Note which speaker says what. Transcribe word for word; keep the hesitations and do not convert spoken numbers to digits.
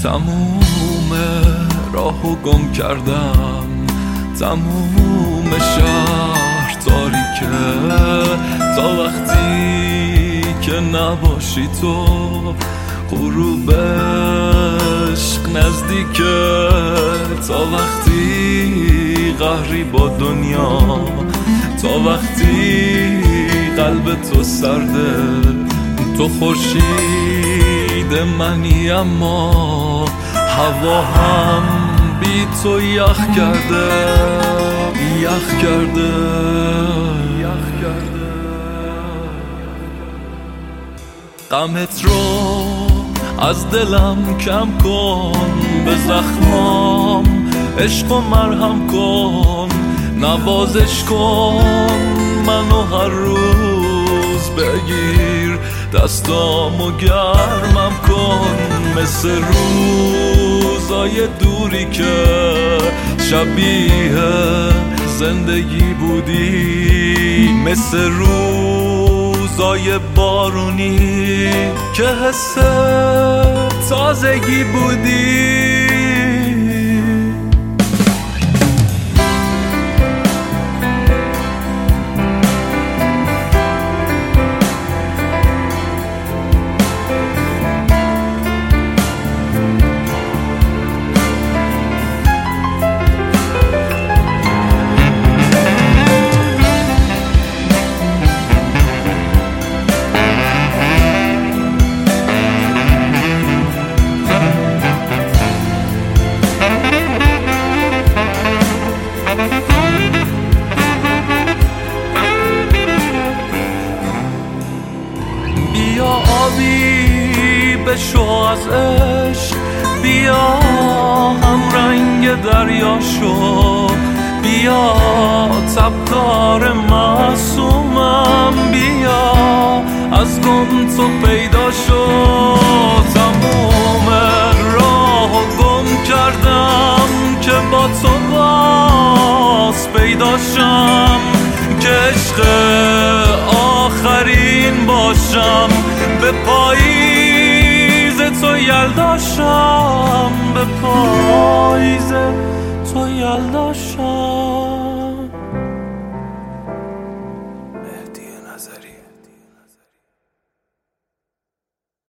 Speaker 1: تموم راهو گم کردم، تموم شهر تاریکه، تا وقتی که نباشی تو غروب عشق نزدیکه، تا وقتی قهری با دنیا، تا وقتی قلب تو سرده، تو خورشید منی اما هوا هم بی تو یخ کرده، یخ کرده، یخ کرده. غمت رو از دلم کم کن، به زخمام عشق و مرهم کن، نوازش کن منو هر روز، بگیر دستامو گرمم کن، مثل روزای دوری که شبیه زندگی بودی، مثل روزای بارونی که حس تازگی بودی. بیا آبی بشو از عشق، بیا هم رنگ دریا شو، بیا تبدار معصومم، بیا از گم تو پیدا شو، تموم راه گم کردم که با تو باز پیدا شم، که عشق آخرین باشم، به پاییز تو یلداشم، به پاییز تو یلداشم.